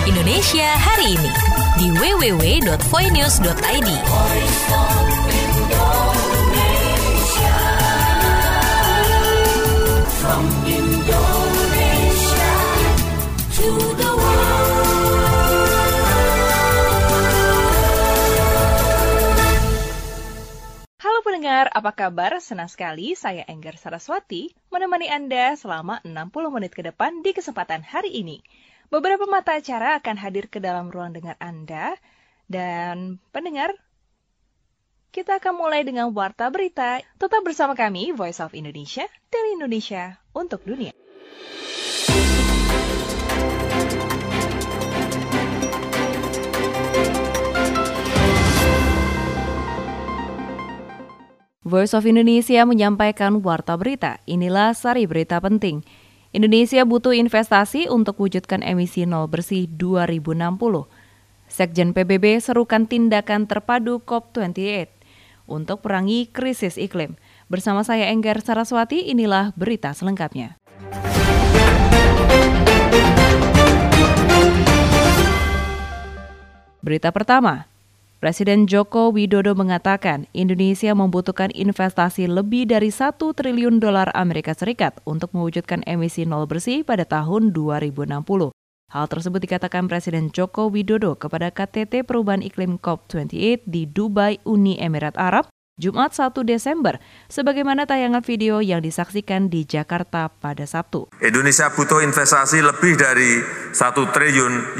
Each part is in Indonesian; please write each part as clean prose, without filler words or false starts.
Indonesia hari ini di www.voinews.id. From Indonesia to the world. Halo pendengar, apa kabar? Senang sekali saya Enggar Saraswati menemani Anda selama 60 menit ke depan di kesempatan hari ini. Beberapa mata acara akan hadir ke dalam ruang dengar Anda. Dan pendengar, kita akan mulai dengan Warta Berita. Tetap bersama kami, Voice of Indonesia, dari Indonesia untuk dunia. Voice of Indonesia menyampaikan Warta Berita. Inilah sari berita penting. Indonesia butuh investasi untuk wujudkan emisi nol bersih 2060. Sekjen PBB serukan tindakan terpadu COP28 untuk perangi krisis iklim. Bersama saya Enggar Saraswati, inilah berita selengkapnya. Berita pertama. Presiden Joko Widodo mengatakan Indonesia membutuhkan investasi lebih dari $1 triliun Amerika Serikat untuk mewujudkan emisi nol bersih pada tahun 2060. Hal tersebut dikatakan Presiden Joko Widodo kepada KTT Perubahan Iklim COP28 di Dubai, Uni Emirat Arab, Jumat 1 Desember, sebagaimana tayangan video yang disaksikan di Jakarta pada Sabtu. Indonesia butuh investasi lebih dari $1 triliun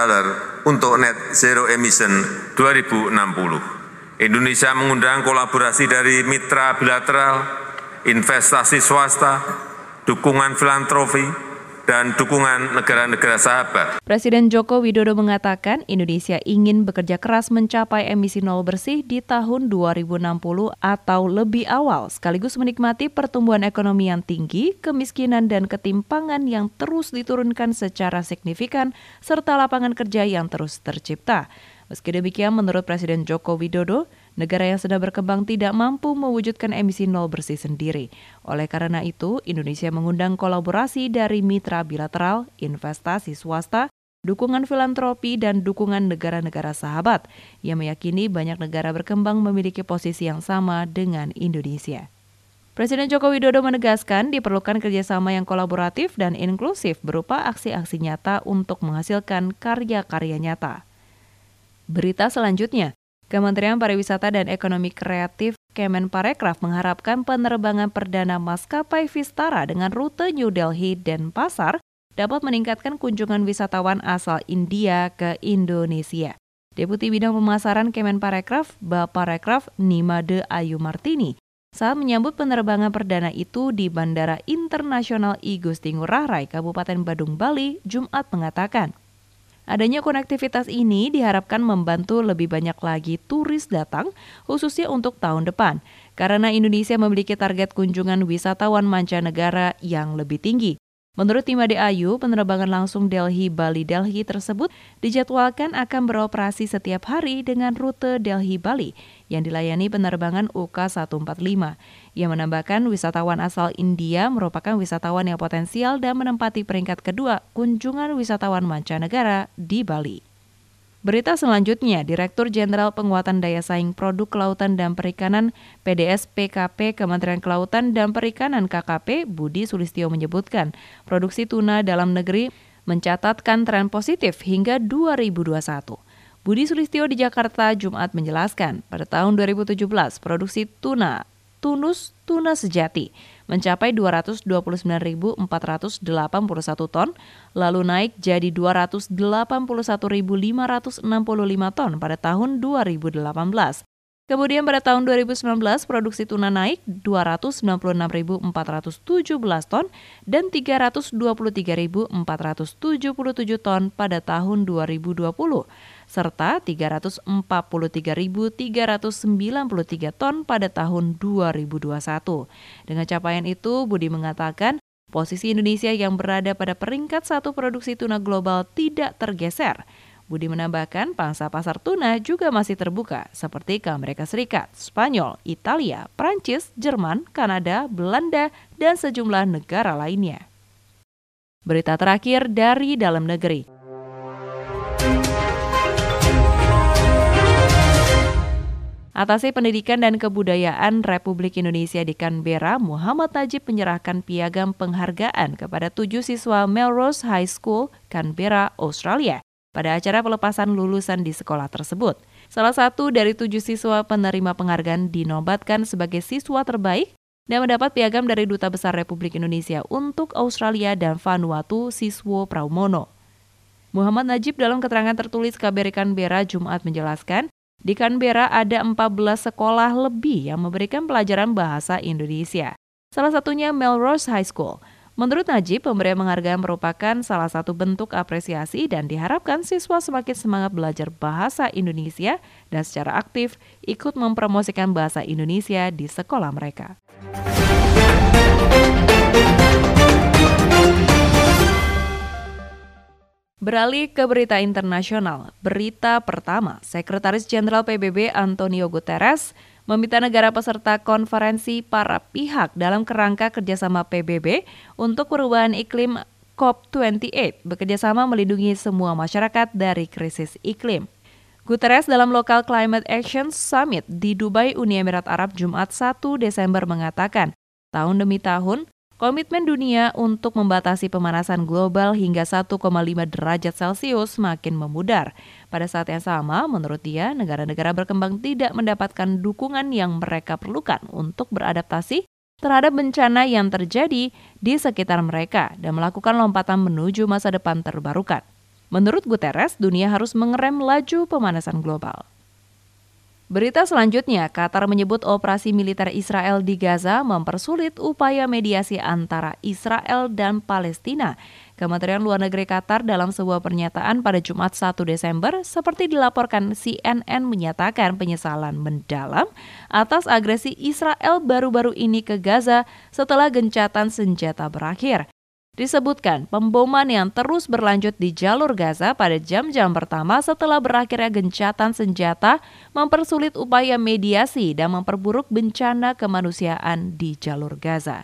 untuk net zero emission 2060. Indonesia mengundang kolaborasi dari mitra bilateral, investasi swasta, dukungan filantropi, dan dukungan negara-negara sahabat. Presiden Joko Widodo mengatakan Indonesia ingin bekerja keras mencapai emisi nol bersih di tahun 2060 atau lebih awal, sekaligus menikmati pertumbuhan ekonomi yang tinggi, kemiskinan dan ketimpangan yang terus diturunkan secara signifikan, serta lapangan kerja yang terus tercipta. Meski demikian, menurut Presiden Joko Widodo, negara yang sedang berkembang tidak mampu mewujudkan emisi nol bersih sendiri. Oleh karena itu, Indonesia mengundang kolaborasi dari mitra bilateral, investasi swasta, dukungan filantropi, dan dukungan negara-negara sahabat. Ia meyakini banyak negara berkembang memiliki posisi yang sama dengan Indonesia. Presiden Joko Widodo menegaskan diperlukan kerjasama yang kolaboratif dan inklusif berupa aksi-aksi nyata untuk menghasilkan karya-karya nyata. Berita selanjutnya, Kementerian Pariwisata dan Ekonomi Kreatif Kemenparekraf mengharapkan penerbangan perdana maskapai Vistara dengan rute New Delhi dan Pasar dapat meningkatkan kunjungan wisatawan asal India ke Indonesia. Deputi Bidang Pemasaran Kemenparekraf, Baparekraf Nimade Ayu Martini, saat menyambut penerbangan perdana itu di Bandara Internasional I Gusti Ngurah Rai, Kabupaten Badung, Bali, Jumat mengatakan, adanya konektivitas ini diharapkan membantu lebih banyak lagi turis datang, khususnya untuk tahun depan, karena Indonesia memiliki target kunjungan wisatawan mancanegara yang lebih tinggi. Menurut Nimade Ayu, penerbangan langsung Delhi-Bali-Delhi tersebut dijadwalkan akan beroperasi setiap hari dengan rute Delhi-Bali yang dilayani penerbangan UK-145. Ia menambahkan wisatawan asal India merupakan wisatawan yang potensial dan menempati peringkat kedua kunjungan wisatawan mancanegara di Bali. Berita selanjutnya, Direktur Jenderal Penguatan Daya Saing Produk Kelautan dan Perikanan PDS PKP Kementerian Kelautan dan Perikanan KKP Budi Sulistyo menyebutkan produksi tuna dalam negeri mencatatkan tren positif hingga 2021. Budi Sulistyo di Jakarta Jumat menjelaskan, pada tahun 2017 produksi tunus tuna sejati mencapai 229.481 ton, lalu naik jadi 281.565 ton pada tahun 2018. Kemudian pada tahun 2019 produksi tuna naik 296.417 ton dan 323.477 ton pada tahun 2020. Serta 343.393 ton pada tahun 2021. Dengan capaian itu, Budi mengatakan posisi Indonesia yang berada pada peringkat 1 produksi tuna global tidak tergeser. Budi menambahkan pangsa pasar tuna juga masih terbuka seperti ke Amerika Serikat, Spanyol, Italia, Prancis, Jerman, Kanada, Belanda, dan sejumlah negara lainnya. Berita terakhir dari dalam negeri. Atase Pendidikan dan Kebudayaan Republik Indonesia di Canberra, Muhammad Najib menyerahkan piagam penghargaan kepada 7 siswa Melrose High School, Canberra, Australia, pada acara pelepasan lulusan di sekolah tersebut. Salah satu dari 7 siswa penerima penghargaan dinobatkan sebagai siswa terbaik dan mendapat piagam dari Duta Besar Republik Indonesia untuk Australia dan Vanuatu, Siswo Pramono. Muhammad Najib dalam keterangan tertulis KBRI Canberra Jumat menjelaskan, di Canberra ada 14 sekolah lebih yang memberikan pelajaran bahasa Indonesia. Salah satunya Melrose High School. Menurut Najib, pemberian penghargaan merupakan salah satu bentuk apresiasi dan diharapkan siswa semakin semangat belajar bahasa Indonesia dan secara aktif ikut mempromosikan bahasa Indonesia di sekolah mereka. Beralih ke berita internasional. Berita pertama, Sekretaris Jenderal PBB Antonio Guterres meminta negara peserta konferensi para pihak dalam kerangka kerjasama PBB untuk perubahan iklim COP28 bekerjasama melindungi semua masyarakat dari krisis iklim. Guterres dalam Local Climate Action Summit di Dubai, Uni Emirat Arab, Jumat 1 Desember mengatakan, tahun demi tahun, komitmen dunia untuk membatasi pemanasan global hingga 1,5 derajat Celcius makin memudar. Pada saat yang sama, menurut dia, negara-negara berkembang tidak mendapatkan dukungan yang mereka perlukan untuk beradaptasi terhadap bencana yang terjadi di sekitar mereka dan melakukan lompatan menuju masa depan terbarukan. Menurut Guterres, dunia harus mengerem laju pemanasan global. Berita selanjutnya, Qatar menyebut operasi militer Israel di Gaza mempersulit upaya mediasi antara Israel dan Palestina. Kementerian Luar Negeri Qatar dalam sebuah pernyataan pada Jumat 1 Desember, seperti dilaporkan CNN, menyatakan penyesalan mendalam atas agresi Israel baru-baru ini ke Gaza setelah gencatan senjata berakhir. Disebutkan pemboman yang terus berlanjut di jalur Gaza pada jam-jam pertama setelah berakhirnya gencatan senjata mempersulit upaya mediasi dan memperburuk bencana kemanusiaan di jalur Gaza.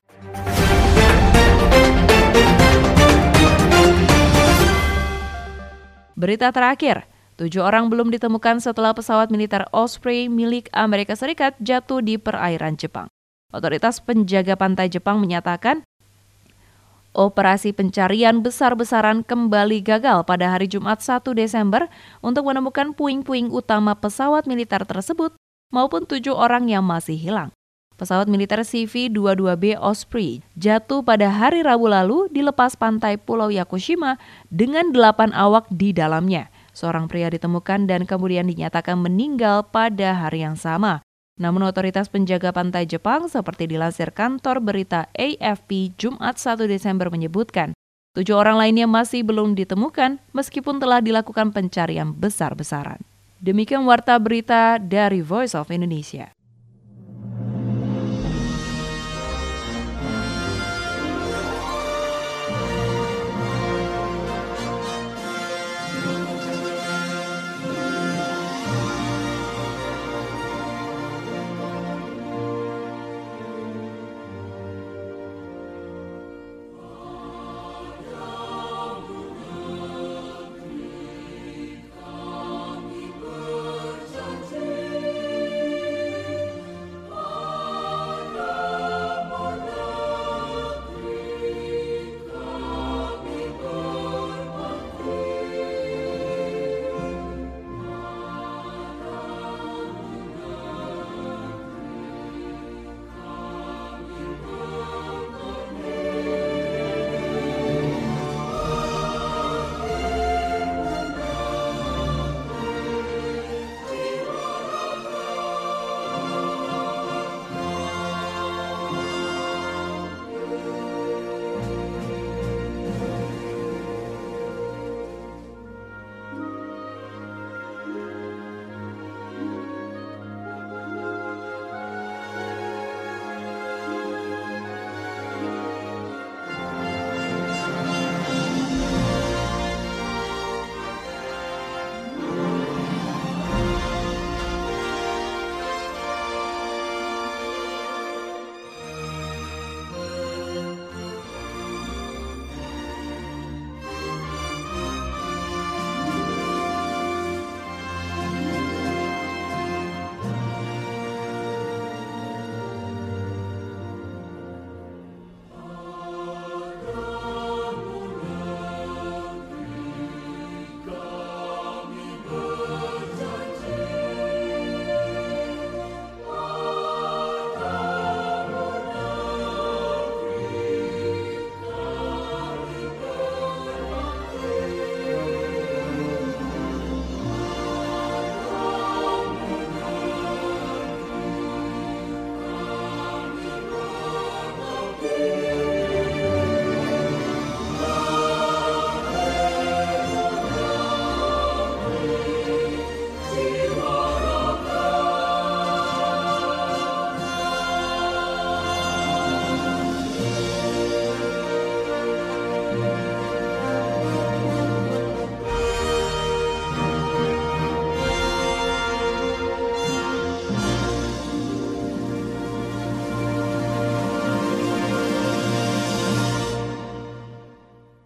Berita terakhir, 7 orang belum ditemukan setelah pesawat militer Osprey milik Amerika Serikat jatuh di perairan Jepang. Otoritas penjaga pantai Jepang menyatakan, operasi pencarian besar-besaran kembali gagal pada hari Jumat 1 Desember untuk menemukan puing-puing utama pesawat militer tersebut maupun 7 orang yang masih hilang. Pesawat militer CV-22B Osprey jatuh pada hari Rabu lalu di lepas pantai Pulau Yakushima dengan 8 awak di dalamnya. Seorang pria ditemukan dan kemudian dinyatakan meninggal pada hari yang sama. Namun otoritas penjaga pantai Jepang seperti dilansir kantor berita AFP Jumat 1 Desember menyebutkan 7 orang lainnya masih belum ditemukan meskipun telah dilakukan pencarian besar-besaran. Demikian warta berita dari Voice of Indonesia.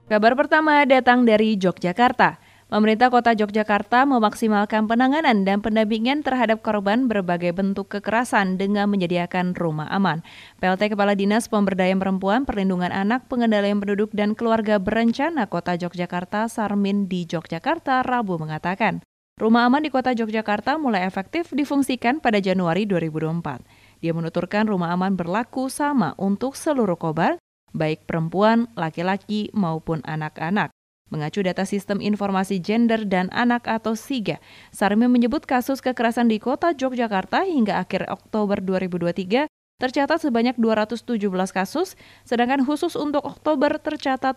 Kabar pertama datang dari Yogyakarta. Pemerintah Kota Yogyakarta memaksimalkan penanganan dan pendampingan terhadap korban berbagai bentuk kekerasan dengan menyediakan rumah aman. PLT Kepala Dinas Pemberdayaan Perempuan, Perlindungan Anak, Pengendalian Penduduk dan Keluarga Berencana Kota Yogyakarta, Sarmin di Yogyakarta, Rabu mengatakan, rumah aman di Kota Yogyakarta mulai efektif difungsikan pada Januari 2024. Dia menuturkan rumah aman berlaku sama untuk seluruh korban, baik perempuan, laki-laki maupun anak-anak. Mengacu data Sistem Informasi Gender dan Anak atau SIGA, Sarmin menyebut kasus kekerasan di Kota Yogyakarta hingga akhir Oktober 2023 tercatat sebanyak 217 kasus, sedangkan khusus untuk Oktober tercatat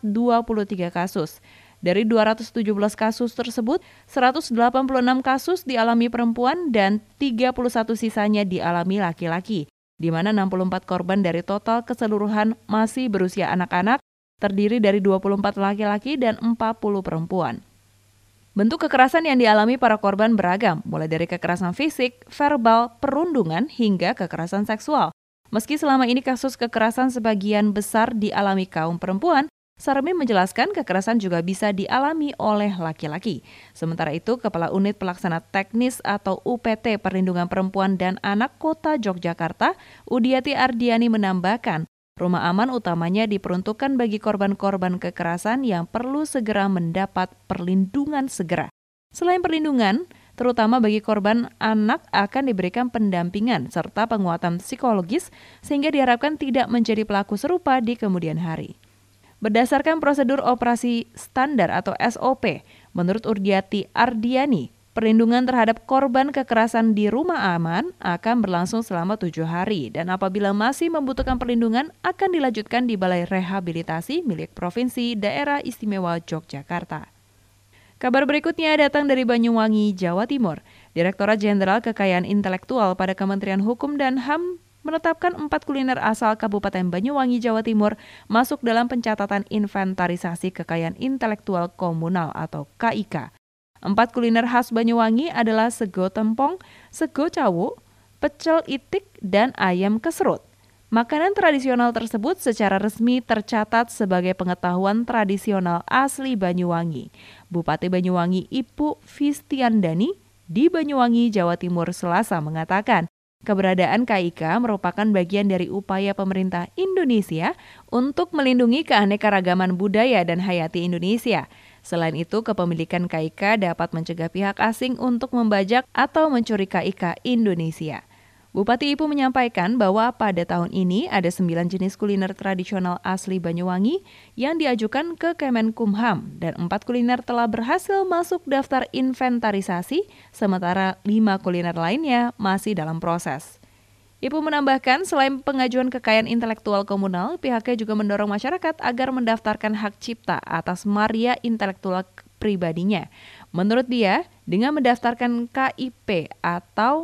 23 kasus. Dari 217 kasus tersebut, 186 kasus dialami perempuan dan 31 sisanya dialami laki-laki, di mana 64 korban dari total keseluruhan masih berusia anak-anak, terdiri dari 24 laki-laki dan 40 perempuan. Bentuk kekerasan yang dialami para korban beragam, mulai dari kekerasan fisik, verbal, perundungan, hingga kekerasan seksual. Meski selama ini kasus kekerasan sebagian besar dialami kaum perempuan, Sarmin menjelaskan kekerasan juga bisa dialami oleh laki-laki. Sementara itu, Kepala Unit Pelaksana Teknis atau UPT Perlindungan Perempuan dan Anak Kota Yogyakarta, Udiati Ardiani menambahkan, rumah aman utamanya diperuntukkan bagi korban-korban kekerasan yang perlu segera mendapat perlindungan segera. Selain perlindungan, terutama bagi korban anak akan diberikan pendampingan serta penguatan psikologis sehingga diharapkan tidak menjadi pelaku serupa di kemudian hari. Berdasarkan prosedur operasi standar atau SOP, menurut Udiati Ardiani, perlindungan terhadap korban kekerasan di rumah aman akan berlangsung selama 7 hari dan apabila masih membutuhkan perlindungan akan dilanjutkan di Balai Rehabilitasi milik Provinsi Daerah Istimewa Yogyakarta. Kabar berikutnya datang dari Banyuwangi, Jawa Timur. Direktorat Jenderal Kekayaan Intelektual pada Kementerian Hukum dan HAM menetapkan 4 kuliner asal Kabupaten Banyuwangi, Jawa Timur masuk dalam pencatatan inventarisasi kekayaan intelektual komunal atau KIK. 4 kuliner khas Banyuwangi adalah sego tempong, sego cawuk, pecel itik, dan ayam kesrut. Makanan tradisional tersebut secara resmi tercatat sebagai pengetahuan tradisional asli Banyuwangi. Bupati Banyuwangi Ibu Fistiandani di Banyuwangi, Jawa Timur Selasa mengatakan, keberadaan KIK merupakan bagian dari upaya pemerintah Indonesia untuk melindungi keanekaragaman budaya dan hayati Indonesia. Selain itu, kepemilikan KIK dapat mencegah pihak asing untuk membajak atau mencuri KIK Indonesia. Bupati Ibu menyampaikan bahwa pada tahun ini ada 9 jenis kuliner tradisional asli Banyuwangi yang diajukan ke Kemenkumham dan 4 kuliner telah berhasil masuk daftar inventarisasi, sementara 5 kuliner lainnya masih dalam proses. Ibu menambahkan selain pengajuan kekayaan intelektual komunal, pihaknya juga mendorong masyarakat agar mendaftarkan hak cipta atas karya intelektual pribadinya. Menurut dia, dengan mendaftarkan KIP atau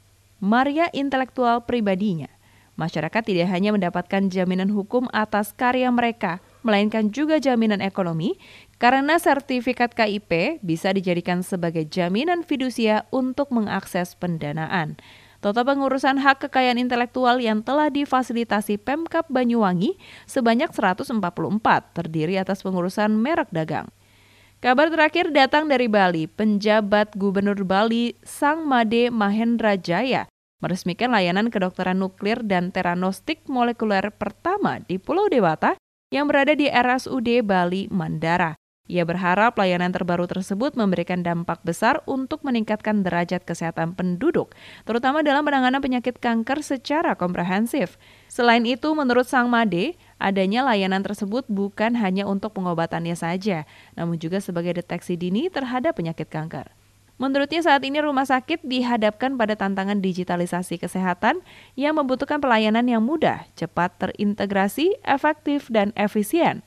karya intelektual pribadinya, masyarakat tidak hanya mendapatkan jaminan hukum atas karya mereka, melainkan juga jaminan ekonomi, karena sertifikat KIP bisa dijadikan sebagai jaminan fidusia untuk mengakses pendanaan. Total pengurusan hak kekayaan intelektual yang telah difasilitasi Pemkab Banyuwangi sebanyak 144, terdiri atas pengurusan merek dagang. Kabar terakhir datang dari Bali. Penjabat Gubernur Bali Sangmade Mahendra Jaya meresmikan layanan kedokteran nuklir dan teranostik molekuler pertama di Pulau Dewata yang berada di RSUD Bali Mandara. Ia berharap layanan terbaru tersebut memberikan dampak besar untuk meningkatkan derajat kesehatan penduduk, terutama dalam penanganan penyakit kanker secara komprehensif. Selain itu, menurut Sangmade, adanya layanan tersebut bukan hanya untuk pengobatannya saja, namun juga sebagai deteksi dini terhadap penyakit kanker. Menurutnya saat ini rumah sakit dihadapkan pada tantangan digitalisasi kesehatan yang membutuhkan pelayanan yang mudah, cepat terintegrasi, efektif, dan efisien.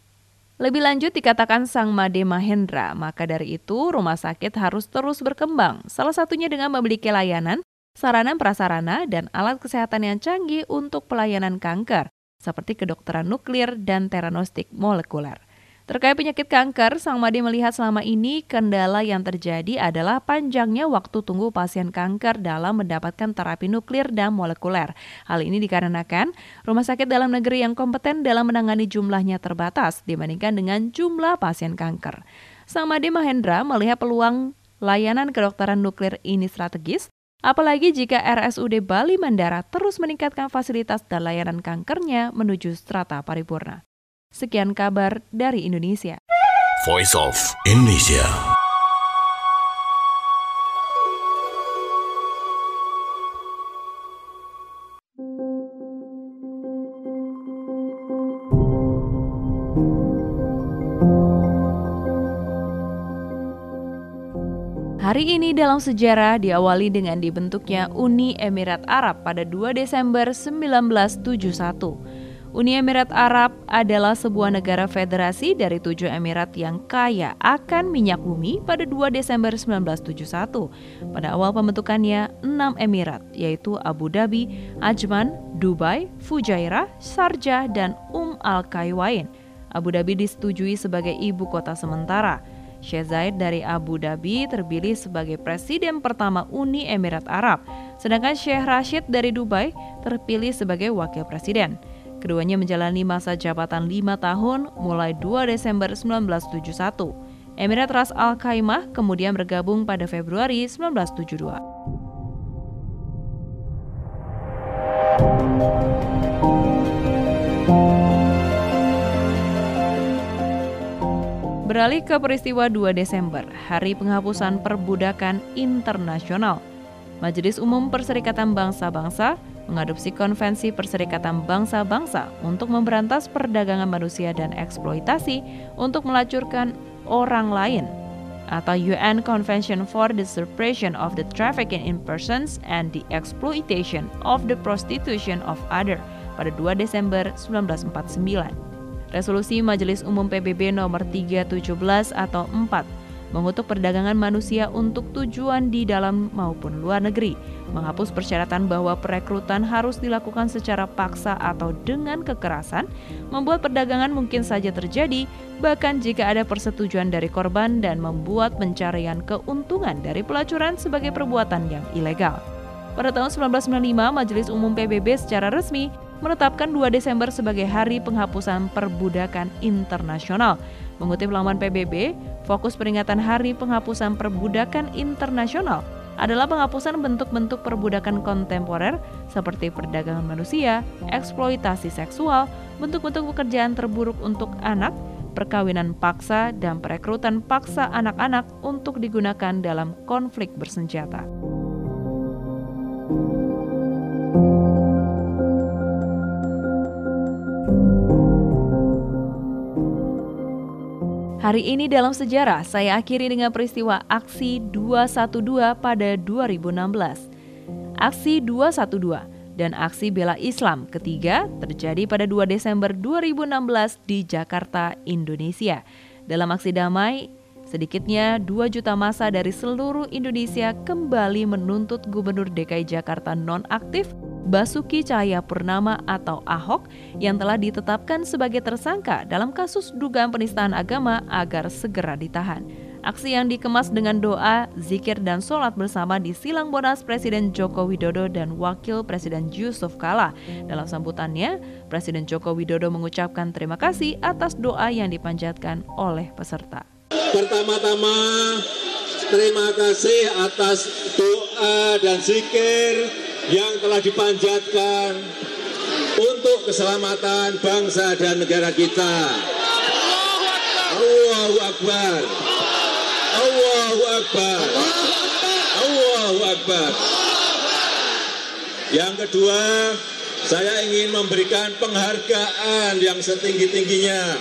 Lebih lanjut dikatakan Sangmade Mahendra, maka dari itu rumah sakit harus terus berkembang, salah satunya dengan memiliki layanan, sarana prasarana, dan alat kesehatan yang canggih untuk pelayanan kanker, seperti kedokteran nuklir dan teranostik molekuler. Terkait penyakit kanker, Sang Made melihat selama ini kendala yang terjadi adalah panjangnya waktu tunggu pasien kanker dalam mendapatkan terapi nuklir dan molekuler. Hal ini dikarenakan rumah sakit dalam negeri yang kompeten dalam menangani jumlahnya terbatas dibandingkan dengan jumlah pasien kanker. Sang Made Mahendra melihat peluang layanan kedokteran nuklir ini strategis, apalagi jika RSUD Bali Mandara terus meningkatkan fasilitas dan layanan kankernya menuju strata paripurna. Sekian kabar dari Indonesia. Voice of Indonesia. Hari ini dalam sejarah diawali dengan dibentuknya Uni Emirat Arab pada 2 Desember 1971. Uni Emirat Arab adalah sebuah negara federasi dari 7 emirat yang kaya akan minyak bumi pada 2 Desember 1971. Pada awal pembentukannya, 6 emirat, yaitu Abu Dhabi, Ajman, Dubai, Fujairah, Sharjah, dan Al-Quwain. Abu Dhabi disetujui sebagai ibu kota sementara. Sheikh Zayed dari Abu Dhabi terpilih sebagai presiden pertama Uni Emirat Arab, sedangkan Sheikh Rashid dari Dubai terpilih sebagai wakil presiden. Keduanya menjalani masa jabatan 5 tahun mulai 2 Desember 1971. Emirat Ras Al Khaimah kemudian bergabung pada Februari 1972. Beralih ke peristiwa 2 Desember, Hari Penghapusan Perbudakan Internasional. Majelis Umum Perserikatan Bangsa-Bangsa mengadopsi Konvensi Perserikatan Bangsa-Bangsa untuk memberantas perdagangan manusia dan eksploitasi untuk melacurkan orang lain, atau UN Convention for the Suppression of the Trafficking in Persons and the Exploitation of the Prostitution of Others pada 2 Desember 1949. Resolusi Majelis Umum PBB nomor 317 atau 4 mengutuk perdagangan manusia untuk tujuan di dalam maupun luar negeri, menghapus persyaratan bahwa perekrutan harus dilakukan secara paksa atau dengan kekerasan, membuat perdagangan mungkin saja terjadi, bahkan jika ada persetujuan dari korban, dan membuat pencarian keuntungan dari pelacuran sebagai perbuatan yang ilegal. Pada tahun 1995, Majelis Umum PBB secara resmi menetapkan 2 Desember sebagai Hari Penghapusan Perbudakan Internasional. Mengutip laman PBB, fokus peringatan Hari Penghapusan Perbudakan Internasional adalah penghapusan bentuk-bentuk perbudakan kontemporer seperti perdagangan manusia, eksploitasi seksual, bentuk-bentuk pekerjaan terburuk untuk anak, perkawinan paksa, dan perekrutan paksa anak-anak untuk digunakan dalam konflik bersenjata. Hari ini dalam sejarah, saya akhiri dengan peristiwa Aksi 212 pada 2016. Aksi 212 dan Aksi Bela Islam ketiga terjadi pada 2 Desember 2016 di Jakarta, Indonesia. Dalam aksi damai, sedikitnya 2 juta massa dari seluruh Indonesia kembali menuntut Gubernur DKI Jakarta nonaktif Basuki Cahayapurnama atau Ahok yang telah ditetapkan sebagai tersangka dalam kasus dugaan penistaan agama agar segera ditahan. Aksi yang dikemas dengan doa, zikir, dan sholat bersama di Silang Monas Presiden Joko Widodo dan Wakil Presiden Yusuf Kala. Dalam sambutannya, Presiden Joko Widodo mengucapkan terima kasih atas doa yang dipanjatkan oleh peserta. Pertama-tama, terima kasih atas doa dan zikir yang telah dipanjatkan untuk keselamatan bangsa dan negara kita. Allahu Akbar. Allahu Akbar. Allahu Akbar. Yang kedua, saya ingin memberikan penghargaan yang setinggi-tingginya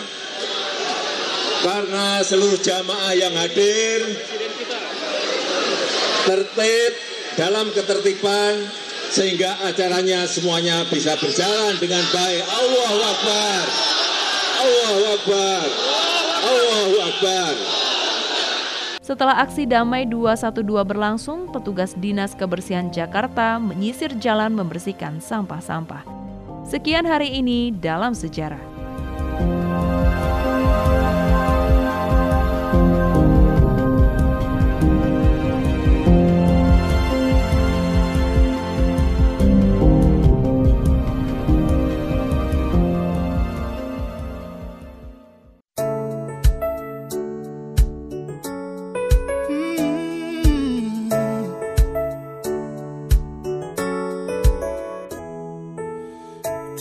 karena seluruh jamaah yang hadir tertib dalam ketertiban sehingga acaranya semuanya bisa berjalan dengan baik. Allahu Akbar. Allahu Akbar. Allahu Akbar. Setelah aksi damai 212 berlangsung, petugas Dinas Kebersihan Jakarta menyisir jalan membersihkan sampah-sampah. Sekian hari ini dalam sejarah.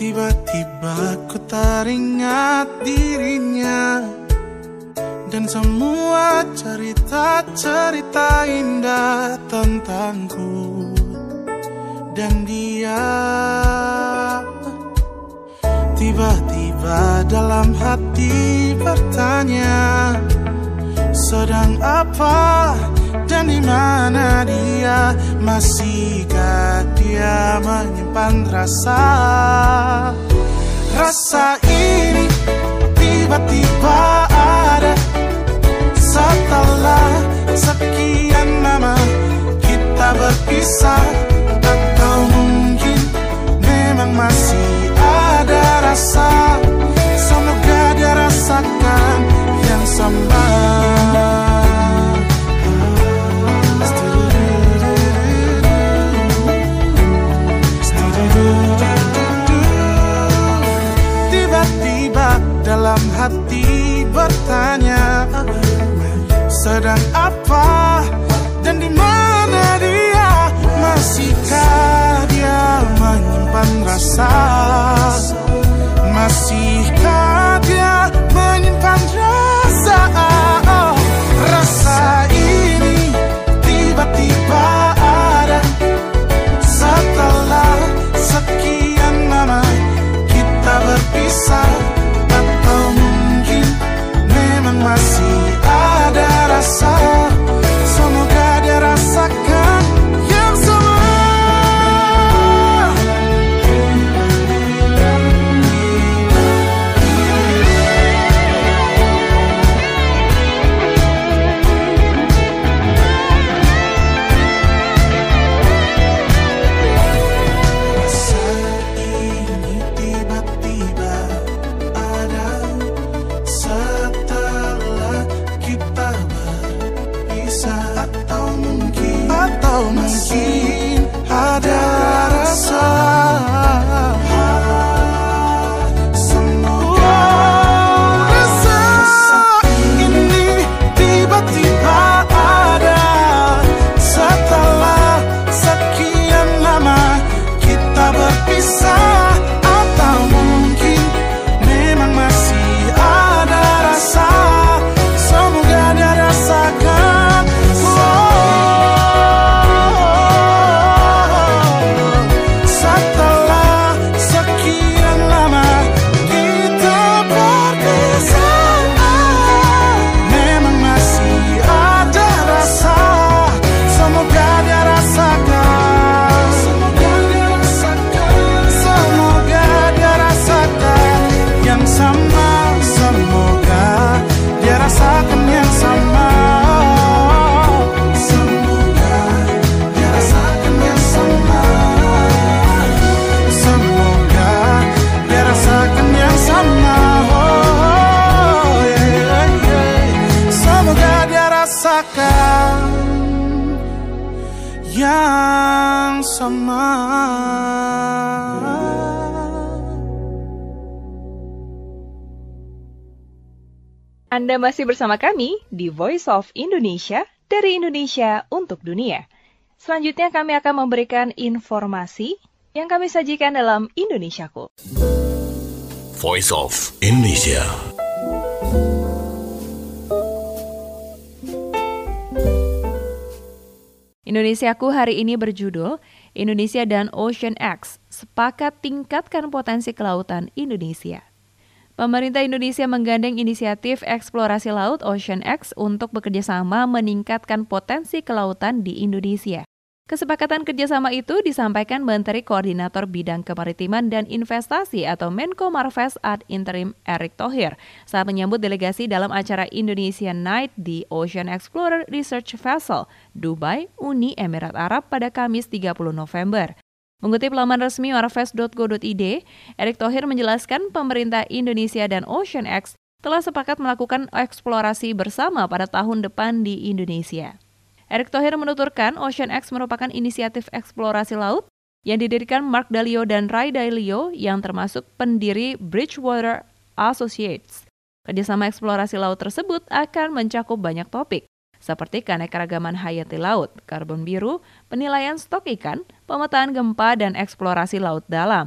Tiba-tiba ku teringat dirinya, dan semua cerita-cerita indah tentangku dan dia. Tiba-tiba dalam hati bertanya, sedang apa dan di mana dia? Masihkah dia menyimpan rasa ini tiba-tiba ada setelah sekian lama kita berpisah. Atau mungkin memang masih ada rasa, semoga dia rasakan yang sama. Tiba-tiba dalam hati bertanya, sedang apa dan di mana dia? Masihkah dia menyimpan rasa? Masihkah dia menyimpan rasa? Oh, rasa ini tiba-tiba ada setelah sekian lama kita berpisah. Atau mungkin memang masih ada rasa, semoga dia rasakan yang sama. Rasa ini tiba-tiba ada setelah kita berpisah. Atau mungkin ada rasa, semoga rasa ini tiba-tiba ada setelah sekian lama kita berpisah. Atau mungkin memang masih ada rasa, semoga dia rasakan. Setelah sekian lama kita berpisah, memang masih ada rasa, semoga dia rasakan. Semoga dia rasakan yang sama, semoga dia rasakan yang sama. Semoga dia rasakan yang sama. Semoga dia rasakan yang sama. Oh, yeah, yeah. Semoga dia rasakan yang sama. Anda masih bersama kami di Voice of Indonesia, dari Indonesia untuk dunia. Selanjutnya kami akan memberikan informasi yang kami sajikan dalam Indonesiaku. Voice of Indonesia. Indonesiaku hari ini berjudul Indonesia dan Ocean X sepakat tingkatkan potensi kelautan Indonesia. Pemerintah Indonesia menggandeng inisiatif eksplorasi laut Ocean X untuk bekerjasama meningkatkan potensi kelautan di Indonesia. Kesepakatan kerjasama itu disampaikan Menteri Koordinator Bidang Kemaritiman dan Investasi atau Menko Marves ad interim Erick Thohir saat menyambut delegasi dalam acara Indonesia Night di Ocean Explorer Research Vessel, Dubai, Uni Emirat Arab pada Kamis 30 November. Mengutip laman resmi marves.go.id, Erick Thohir menjelaskan pemerintah Indonesia dan Ocean X telah sepakat melakukan eksplorasi bersama pada tahun depan di Indonesia. Erick Thohir menuturkan Ocean X merupakan inisiatif eksplorasi laut yang didirikan Mark Dalio dan Ray Dalio yang termasuk pendiri Bridgewater Associates. Kerjasama eksplorasi laut tersebut akan mencakup banyak topik, seperti keanekaragaman hayati laut, karbon biru, penilaian stok ikan, pemetaan gempa, dan eksplorasi laut dalam.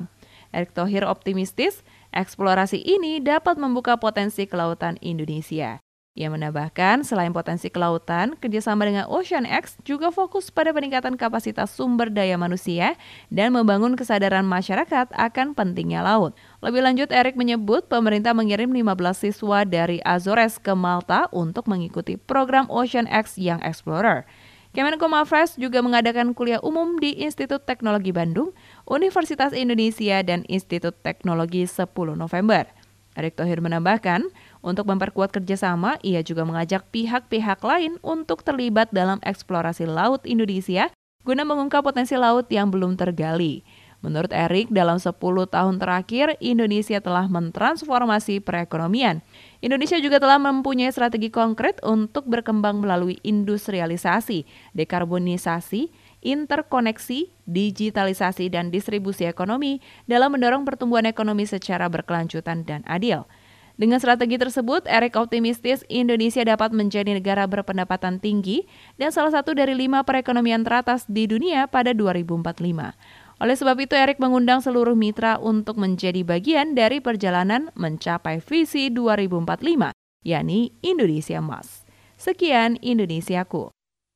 Erick Thohir optimistis, eksplorasi ini dapat membuka potensi kelautan Indonesia. Ia menambahkan, selain potensi kelautan, kerjasama dengan OceanX juga fokus pada peningkatan kapasitas sumber daya manusia dan membangun kesadaran masyarakat akan pentingnya laut. Lebih lanjut, Erick menyebut pemerintah mengirim 15 siswa dari Azores ke Malta untuk mengikuti program OceanX Young Explorer. Kemenkominfo juga mengadakan kuliah umum di Institut Teknologi Bandung, Universitas Indonesia, dan Institut Teknologi 10 November. Erick Thohir menambahkan, untuk memperkuat kerjasama, ia juga mengajak pihak-pihak lain untuk terlibat dalam eksplorasi laut Indonesia guna mengungkap potensi laut yang belum tergali. Menurut Erick, dalam 10 tahun terakhir, Indonesia telah mentransformasi perekonomian. Indonesia juga telah mempunyai strategi konkret untuk berkembang melalui industrialisasi, dekarbonisasi, interkoneksi, digitalisasi, dan distribusi ekonomi dalam mendorong pertumbuhan ekonomi secara berkelanjutan dan adil. Dengan strategi tersebut, Erick optimistis Indonesia dapat menjadi negara berpendapatan tinggi dan salah satu dari 5 perekonomian teratas di dunia pada 2045. Oleh sebab itu, Erick mengundang seluruh mitra untuk menjadi bagian dari perjalanan mencapai visi 2045, yakni Indonesia Emas. Sekian Indonesiaku.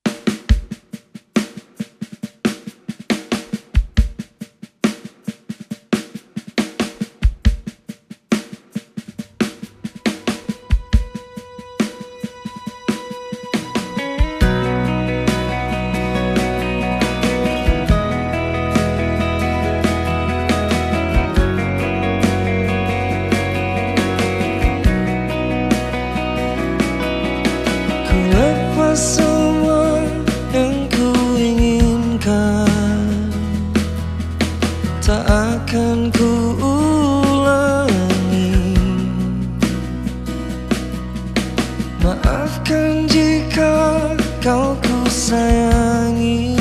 Semua yang ku inginkan tak akan ku ulangi. Maafkan jika kau ku sayangi,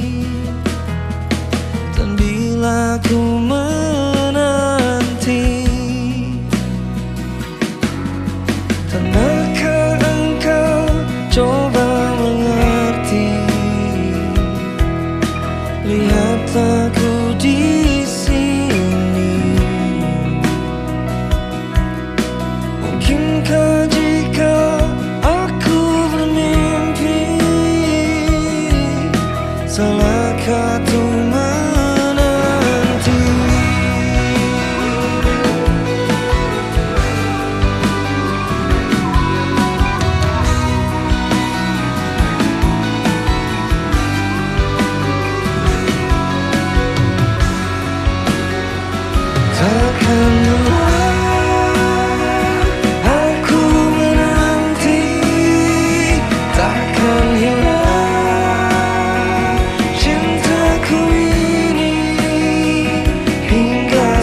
dan bila ku menanti, tanahkah engkau coba mengerti. Lihatlah ku di sini. Mungkinkah jika aku bermimpi, salahkah tu menanti. Takkanlah aku menanti, takkan hilang cintaku ini hingga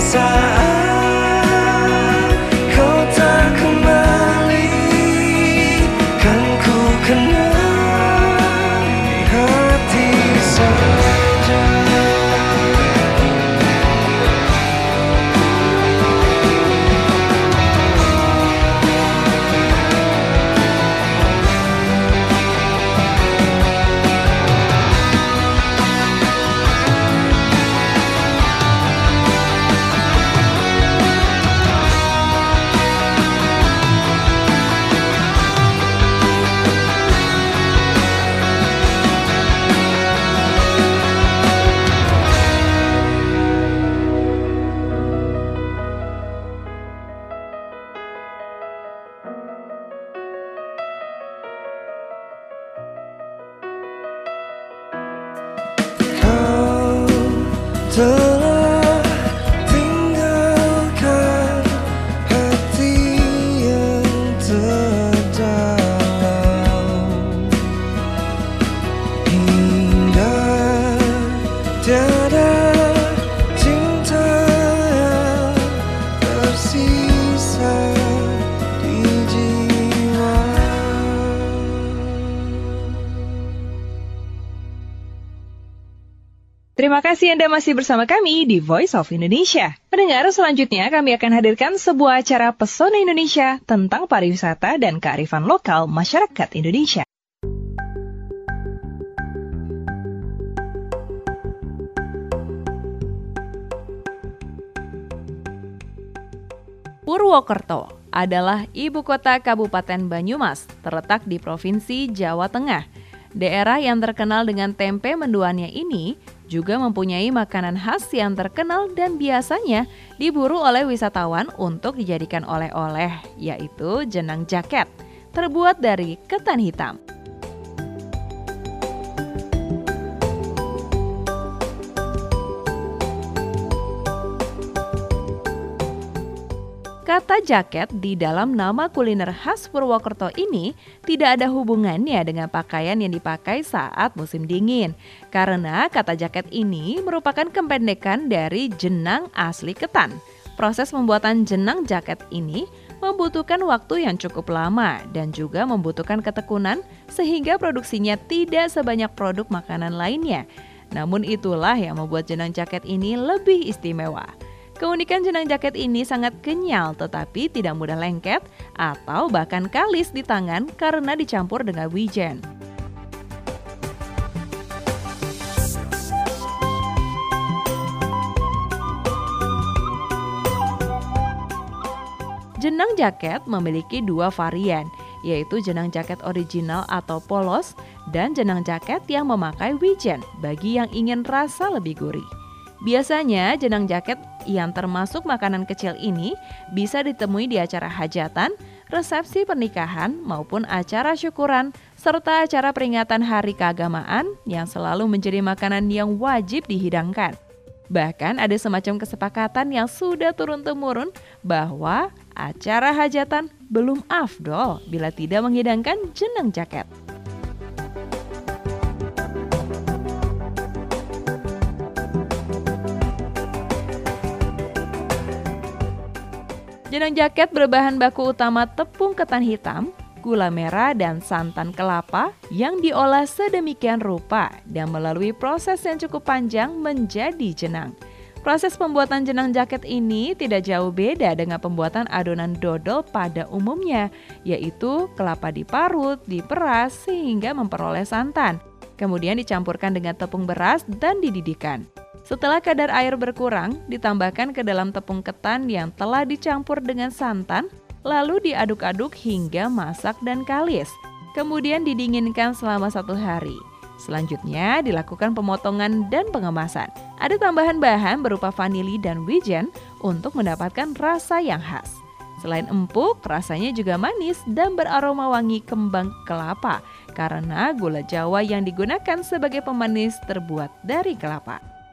saat kau tak kembali. Kan ku kenal di hati saja. Telah tinggalkan hati yang terdalam, hingga tiada cinta yang tersisa di jiwa. Terima kasih Anda masih bersama kami di Voice of Indonesia. Pendengar, selanjutnya kami akan hadirkan sebuah acara Pesona Indonesia tentang pariwisata dan kearifan lokal masyarakat Indonesia. Purwokerto adalah ibu kota Kabupaten Banyumas, terletak di Provinsi Jawa Tengah. Daerah yang terkenal dengan tempe mendoannya ini juga mempunyai makanan khas yang terkenal dan biasanya diburu oleh wisatawan untuk dijadikan oleh-oleh, yaitu jenang jaket, terbuat dari ketan hitam. Kata jaket di dalam nama kuliner khas Purwokerto ini tidak ada hubungannya dengan pakaian yang dipakai saat musim dingin. Karena kata jaket ini merupakan kependekan dari jenang asli ketan. Proses pembuatan jenang jaket ini membutuhkan waktu yang cukup lama dan juga membutuhkan ketekunan sehingga produksinya tidak sebanyak produk makanan lainnya. Namun itulah yang membuat jenang jaket ini lebih istimewa. Keunikan jenang jaket ini sangat kenyal tetapi tidak mudah lengket atau bahkan kalis di tangan karena dicampur dengan wijen. Jenang jaket memiliki dua varian, yaitu jenang jaket original atau polos dan jenang jaket yang memakai wijen bagi yang ingin rasa lebih gurih. Biasanya jenang jaket yang termasuk makanan kecil ini bisa ditemui di acara hajatan, resepsi pernikahan maupun acara syukuran, serta acara peringatan hari keagamaan yang selalu menjadi makanan yang wajib dihidangkan. Bahkan ada semacam kesepakatan yang sudah turun-temurun bahwa acara hajatan belum afdol bila tidak menghidangkan jenang jaket. Jenang jaket berbahan baku utama tepung ketan hitam, gula merah, dan santan kelapa yang diolah sedemikian rupa dan melalui proses yang cukup panjang menjadi jenang. Proses pembuatan jenang jaket ini tidak jauh beda dengan pembuatan adonan dodol pada umumnya, yaitu kelapa diparut, diperas sehingga memperoleh santan, kemudian dicampurkan dengan tepung beras dan dididihkan. Setelah kadar air berkurang, ditambahkan ke dalam tepung ketan yang telah dicampur dengan santan, lalu diaduk-aduk hingga masak dan kalis. Kemudian didinginkan selama 1 hari. Selanjutnya dilakukan pemotongan dan pengemasan. Ada tambahan bahan berupa vanili dan wijen untuk mendapatkan rasa yang khas. Selain empuk, rasanya juga manis dan beraroma wangi kembang kelapa karena gula Jawa yang digunakan sebagai pemanis terbuat dari kelapa.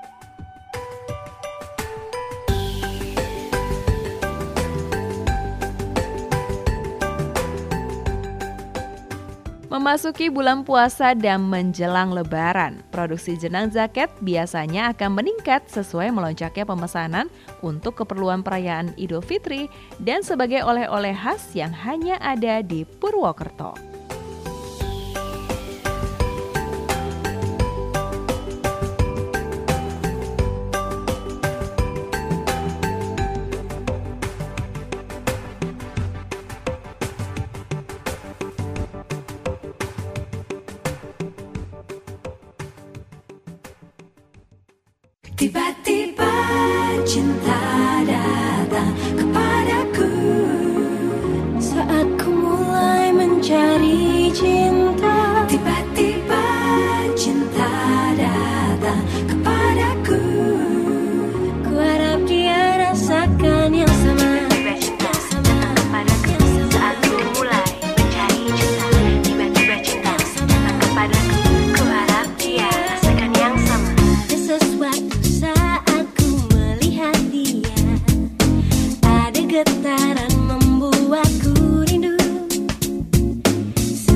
Memasuki bulan puasa dan menjelang lebaran, produksi jenang jaket biasanya akan meningkat sesuai melonjaknya pemesanan untuk keperluan perayaan Idul Fitri dan sebagai oleh-oleh khas yang hanya ada di Purwokerto. Tiba-tiba cinta datang kepadaku saat ku mulai mencari cinta. Tiba-tiba cinta datang kepadaku, ku harap dia rasakan yang sama. Tiba-tiba cinta datang kepadaku saat ku mulai mencari cinta. Tiba-tiba cinta datang kepadaku, ku harap dia rasakan yang sama. Ada sesuatu saat ku melihat dia, ada getaran membuatku rindu.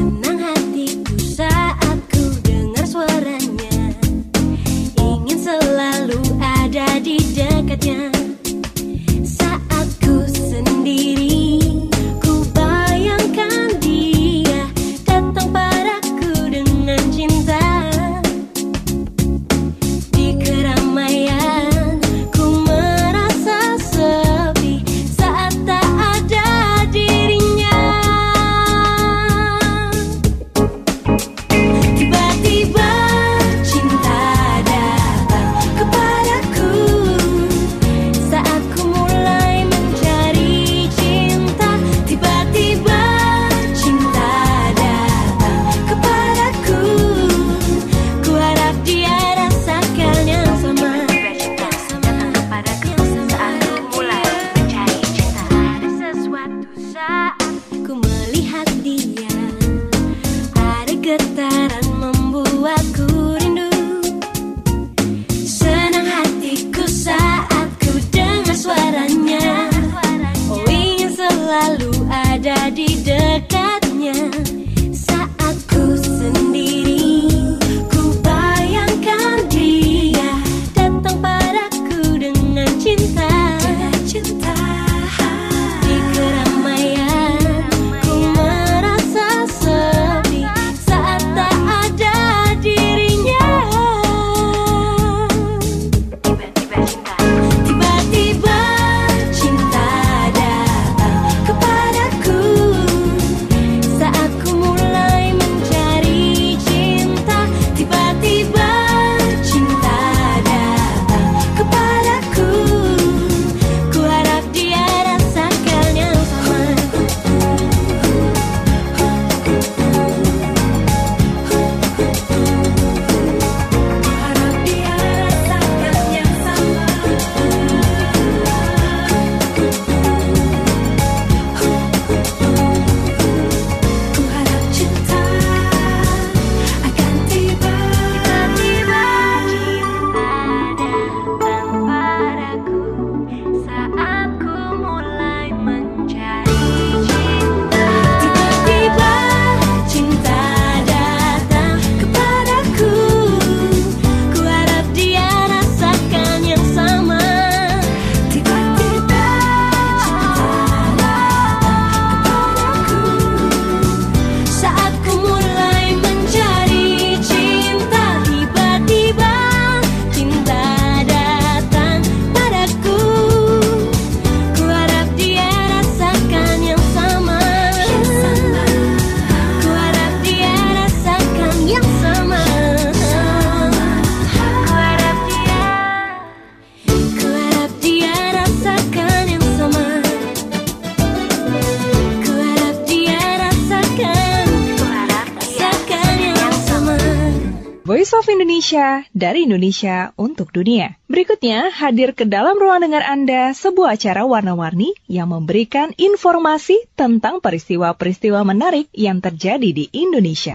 Voice of Indonesia, dari Indonesia untuk dunia. Berikutnya, hadir ke dalam ruang dengar Anda sebuah acara warna-warni yang memberikan informasi tentang peristiwa-peristiwa menarik yang terjadi di Indonesia.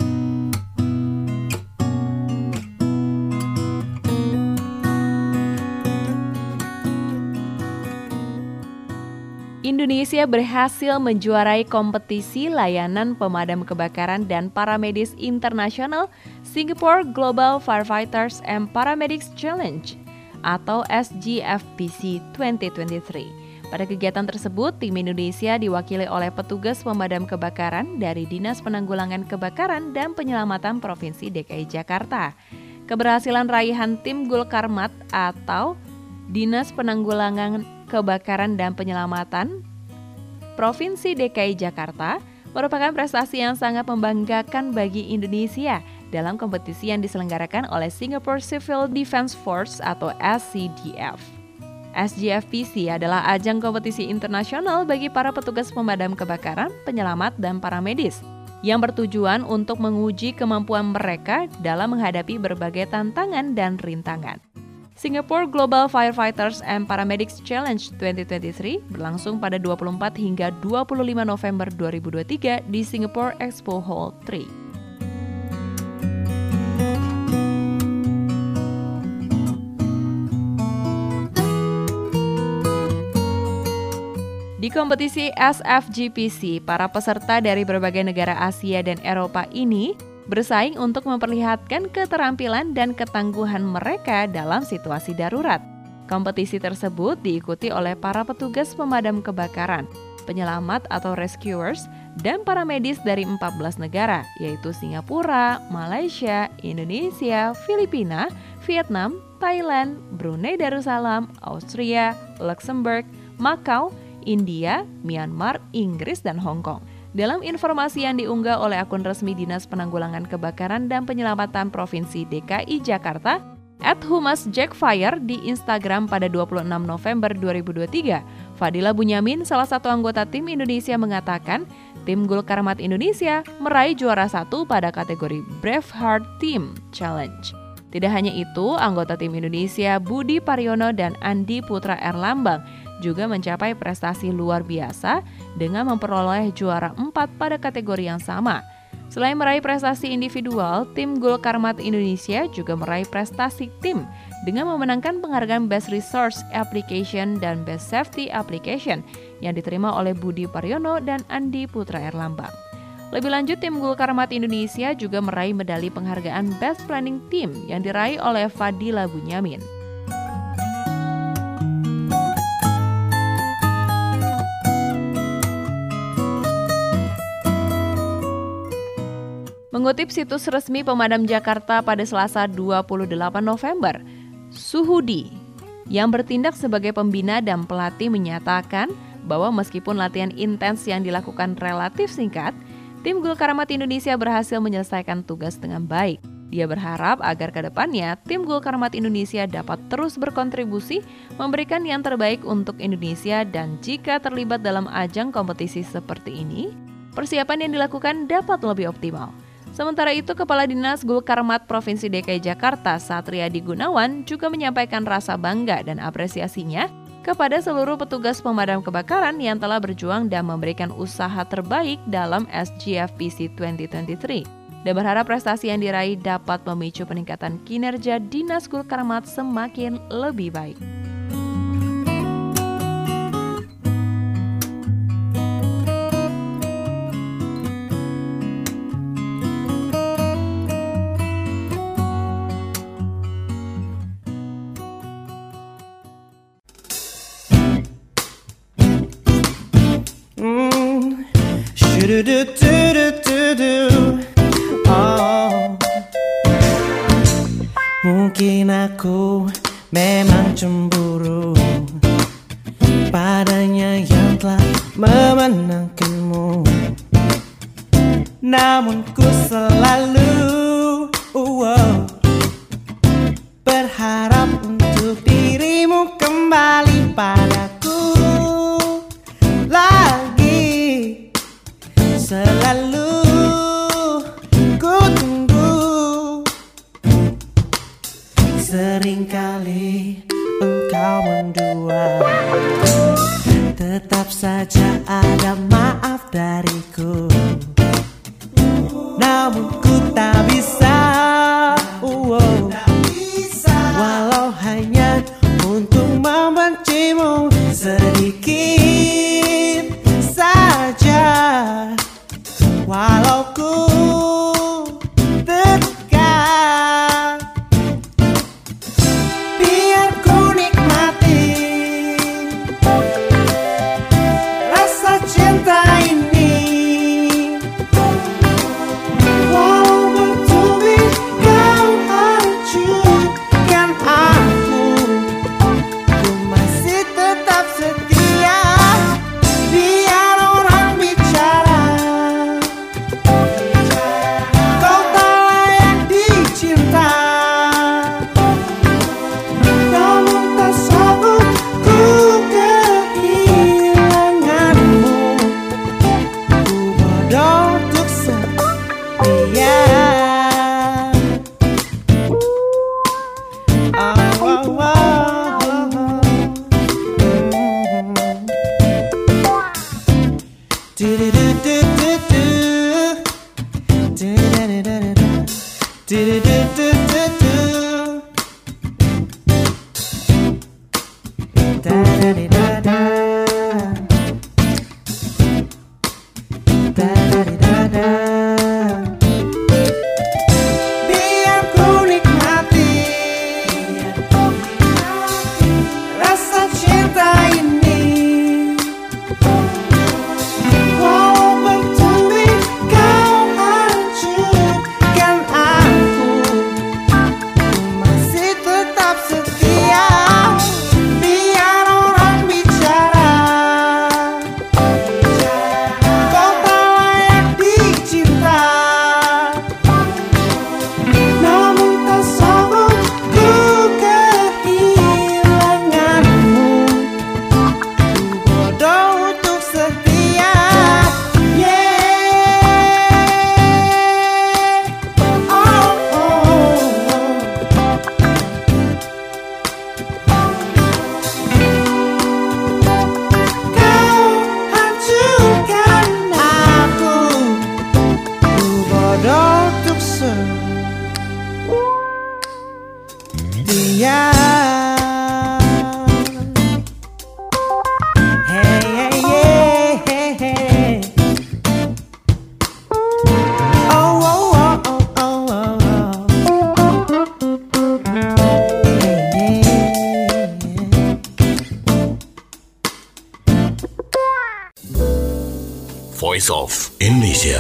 Indonesia berhasil menjuarai kompetisi layanan pemadam kebakaran dan paramedis internasional Singapore Global Firefighters and Paramedics Challenge atau SGFPC 2023. Pada kegiatan tersebut, tim Indonesia diwakili oleh petugas pemadam kebakaran dari Dinas Penanggulangan Kebakaran dan Penyelamatan Provinsi DKI Jakarta. Keberhasilan raihan tim Gulkarmat atau Dinas Penanggulangan Kebakaran dan Penyelamatan Provinsi DKI Jakarta merupakan prestasi yang sangat membanggakan bagi Indonesia dalam kompetisi yang diselenggarakan oleh Singapore Civil Defence Force atau SCDF. SGFPC adalah ajang kompetisi internasional bagi para petugas pemadam kebakaran, penyelamat, dan paramedis yang bertujuan untuk menguji kemampuan mereka dalam menghadapi berbagai tantangan dan rintangan. Singapore Global Firefighters and Paramedics Challenge 2023 berlangsung pada 24 hingga 25 November 2023 di Singapore Expo Hall 3. Di kompetisi SFGPC, para peserta dari berbagai negara Asia dan Eropa ini bersaing untuk memperlihatkan keterampilan dan ketangguhan mereka dalam situasi darurat. Kompetisi tersebut diikuti oleh para petugas pemadam kebakaran, penyelamat atau rescuers, dan paramedis dari 14 negara, yaitu Singapura, Malaysia, Indonesia, Filipina, Vietnam, Thailand, Brunei Darussalam, Austria, Luxembourg, Macau, India, Myanmar, Inggris, dan Hong Kong. Dalam informasi yang diunggah oleh akun resmi Dinas Penanggulangan Kebakaran dan Penyelamatan Provinsi DKI Jakarta, @humasjackfire di Instagram pada 26 November 2023, Fadila Bunyamin, salah satu anggota tim Indonesia mengatakan, tim Gulkarmat Indonesia meraih juara 1 pada kategori Braveheart Team Challenge. Tidak hanya itu, anggota tim Indonesia Budi Pariono dan Andi Putra Erlambang juga mencapai prestasi luar biasa dengan memperoleh juara 4 pada kategori yang sama. Selain meraih prestasi individual, tim Gulkarmat Indonesia juga meraih prestasi tim dengan memenangkan penghargaan Best Resource Application dan Best Safety Application yang diterima oleh Budi Pariono dan Andi Putra Erlambang. Lebih lanjut, tim Gulkarmat Indonesia juga meraih medali penghargaan Best Planning Team yang diraih oleh Fadila Bunyamin. Mengutip situs resmi Pemadam Jakarta pada Selasa 28 November, Suhudi yang bertindak sebagai pembina dan pelatih menyatakan bahwa meskipun latihan intens yang dilakukan relatif singkat, tim Gulkarmat Indonesia berhasil menyelesaikan tugas dengan baik. Dia berharap agar ke depannya tim Gulkarmat Indonesia dapat terus berkontribusi memberikan yang terbaik untuk Indonesia dan jika terlibat dalam ajang kompetisi seperti ini, persiapan yang dilakukan dapat lebih optimal. Sementara itu, Kepala Dinas Gulkarmat Provinsi DKI Jakarta, Satriadi Gunawan, juga menyampaikan rasa bangga dan apresiasinya kepada seluruh petugas pemadam kebakaran yang telah berjuang dan memberikan usaha terbaik dalam SGFPC 2023. Dan berharap prestasi yang diraih dapat memicu peningkatan kinerja Dinas Gulkarmat semakin lebih baik. Mungkin aku memang cemburu padanya yang telah memenangkanmu, namun ku selalu berharap untuk dirimu kembali padaku lagi. Selalu ku tunggu Seringkali engkau mendua, tetap saja ada maaf dariku. Namun ku tak bisa, walau hanya untuk membencimu sedikit saja. Walau ku dekat, biar ku nikmati rasa cinta ini. Walau bertubi kau hancurkan aku, ku masih tetap setia. Biar orang bicara kau tak layak dicinta, namun tak sanggup ku kehilanganmu. Ku bodoh untuk setia. Biar ku nikmati rasa cinta ini. Walau bertubi kau hancurkan aku, ku masih tetap setia. Biar orang bicara kau tak layak dicinta, namun tak sanggup ku kehilanganmu. Ku bodoh untuk setia. Kau hancurkan aku, ku bodoh untuk setia. Hey, hey, hey, hey, hey. Oh, oh, oh, oh, oh, oh. Hey, hey. Voice of Indonesia.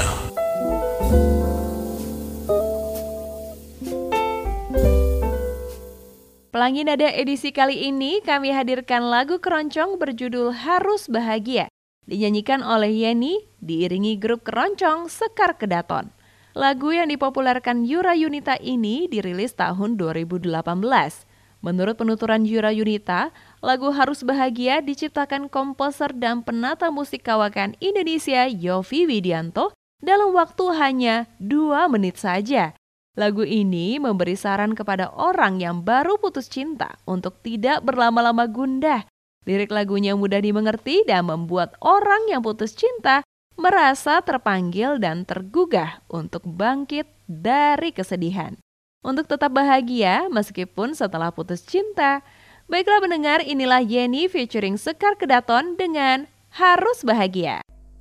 Pelangi Nada edisi kali ini kami hadirkan lagu keroncong berjudul Harus Bahagia, dinyanyikan oleh Yeni, diiringi grup keroncong Sekar Kedaton. Lagu yang dipopulerkan Yura Yunita ini dirilis tahun 2018. Menurut penuturan Yura Yunita, lagu Harus Bahagia diciptakan komposer dan penata musik kawakan Indonesia Yovie Widianto dalam waktu hanya 2 menit saja. Lagu ini memberi saran kepada orang yang baru putus cinta untuk tidak berlama-lama gundah. Lirik lagunya mudah dimengerti dan membuat orang yang putus cinta merasa terpanggil dan tergugah untuk bangkit dari kesedihan. Untuk tetap bahagia meskipun setelah putus cinta. Baiklah pendengar, inilah Yeni featuring Sekar Kedaton dengan Harus Bahagia.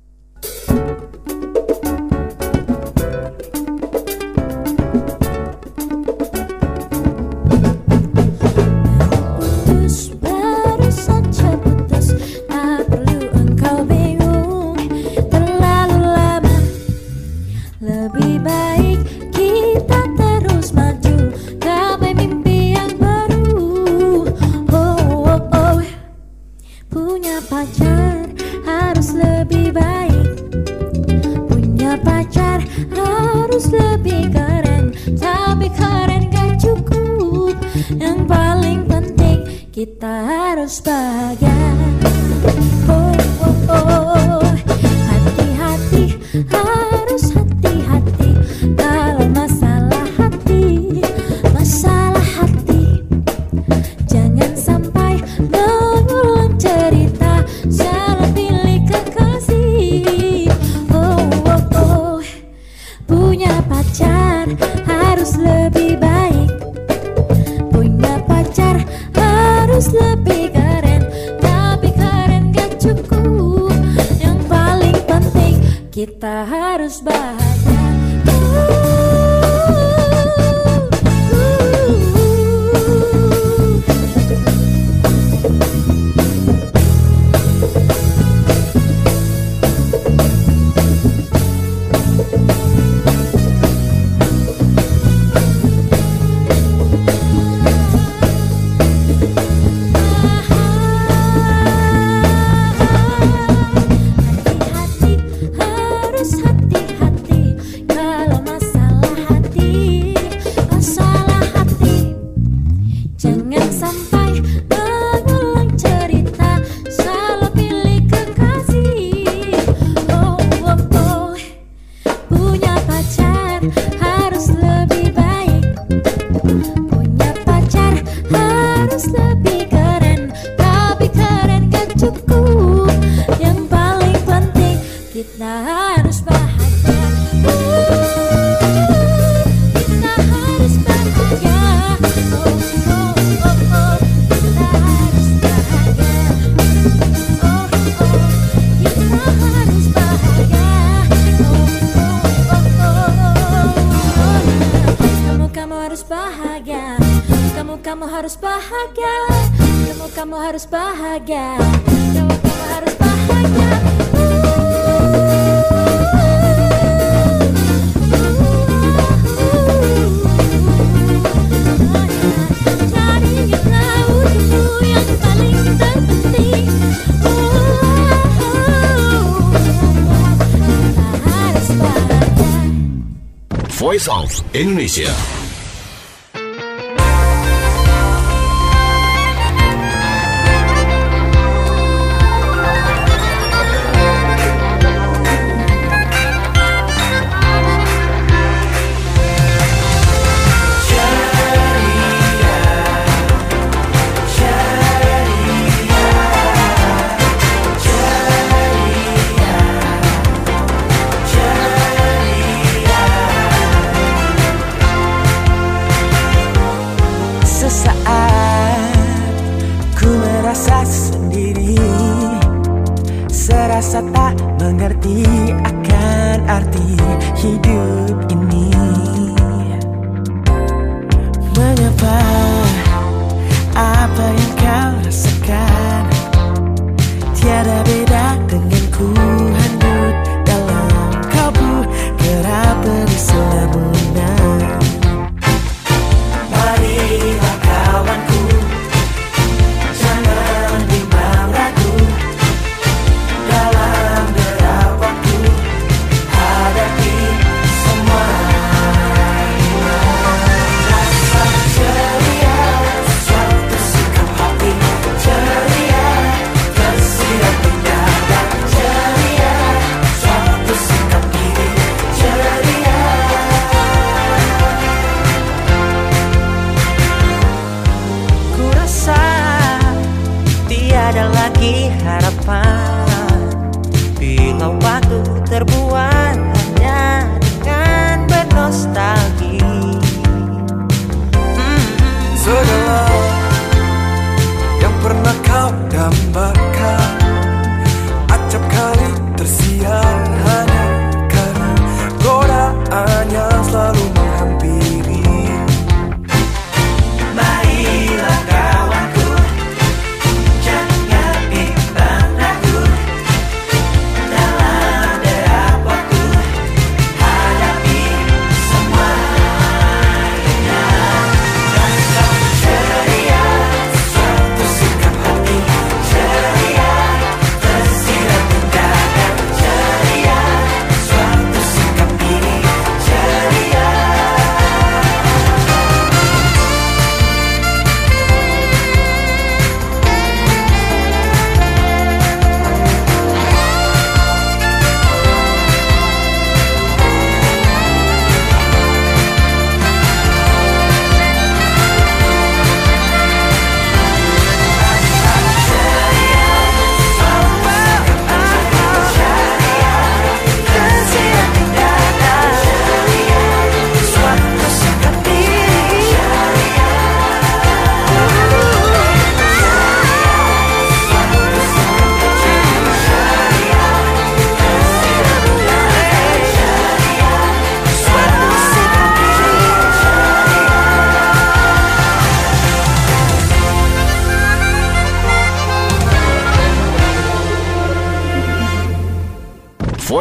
Baru saja putus, tak perlu engkau bingung terlalu lama. Lebih baik kita terus maju gapai mimpi yang baru. Oh, oh, oh. Punya pacar harus lebih baik. Punya pacar harus lebih keren. Tapi keren gak cukup. Yang paling penting kita harus bahagia. Oh, oh, oh. Hati-hati, harus hati-hati. Kalau masalah hati, harus lebih baik. Punya pacar harus lebih keren. Tapi keren gak cukup, yang paling penting kita harus bahagia. Kamu harus bahagia. Kamu harus bahagia. Kamu harus bahagia. Jadilah untukmu yang paling terpenting. Kita harus bahagia. Voice of Indonesia. Serasa tak mengerti akan arti hidup ini. Mengapa apa yang kau rasakan tiada beda denganku, hanyut dalam kalbu kerap bersemunah. Marilah kawanku, jangan bimbang ragu. Dalam derap waktu hadapi semua.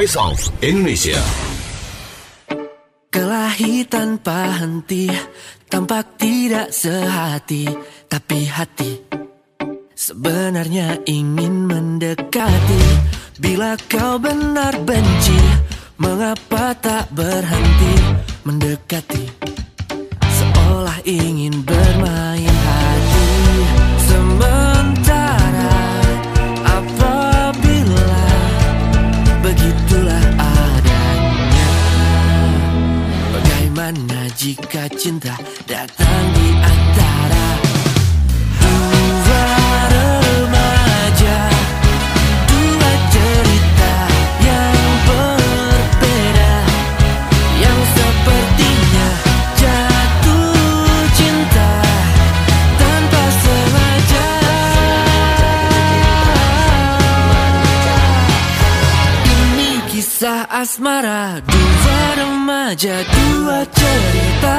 Voice of Indonesia. Kelahi tanpa henti, tampak tidak sehati, tapi hati sebenarnya ingin mendekati. Bila kau benar benci, mengapa tak berhenti mendekati? Seolah ingin bermain hati. Sementara apabila begitulah adanya. Bagaimana jika cinta datang di antara dua remaja, dua cerita yang berbeda, yang sepertinya jatuh cinta tanpa sengaja. Ini kisah asmara dua remaja, dua cerita.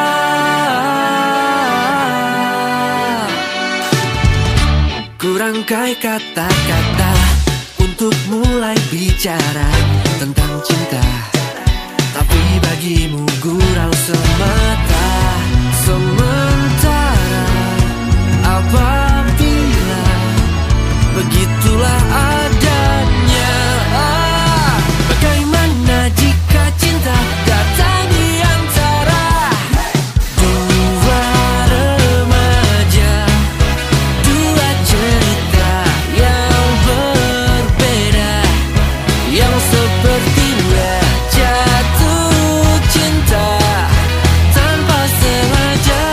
Kurangkai kata-kata untuk mulai bicara tentang cinta, tapi bagimu gurau semata. Sementara apabila begitulah adanya. Bagaimana jika cinta datang di antara dua remaja, dua cerita yang berbeda, yang sepertinya jatuh cinta tanpa sengaja.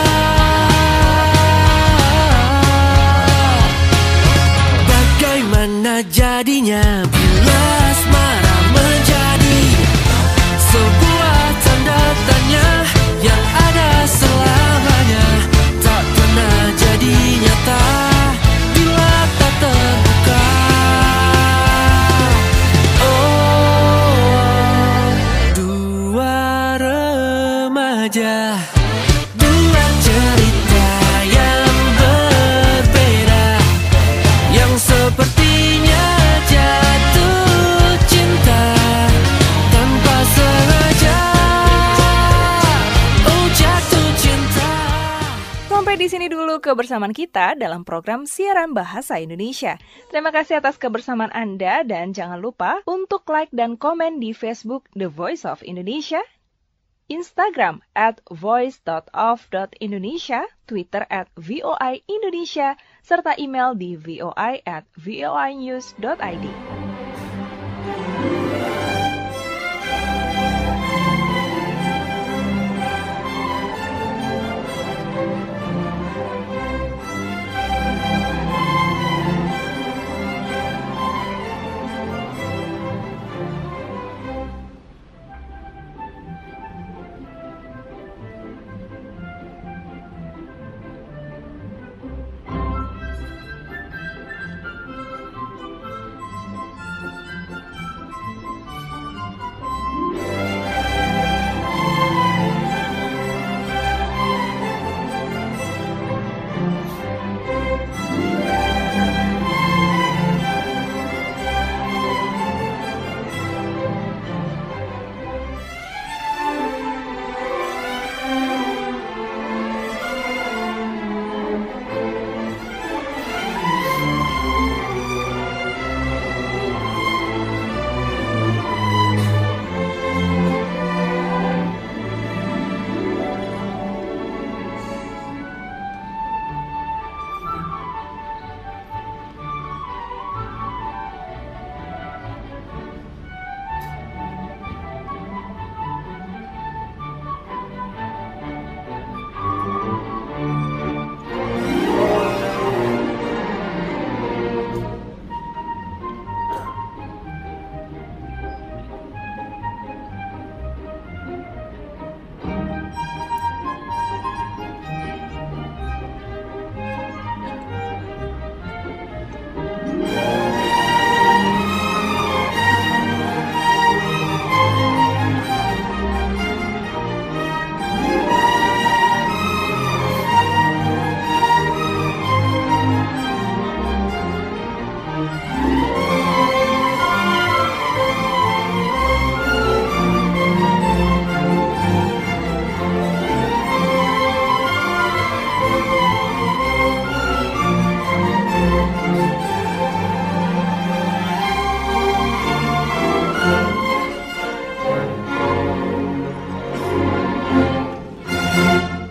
Bagaimana jadinya bila asmara menjadi sebuah tanda tanya yang ada selamanya, tak pernah jadi nyata bila tak terbuka. Oh, dua remaja, dua cerita yang berbeda, yang sepertinya jatuh cinta tanpa sengaja. Oh, jatuh cinta. Sampai di sini dulu kebersamaan kita dalam program siaran bahasa Indonesia. Terima kasih atas kebersamaan Anda dan jangan lupa untuk like dan komen di Facebook The Voice of Indonesia, Instagram @voice.of.indonesia, Twitter @VOI Indonesia, serta email di voi@voinews.id.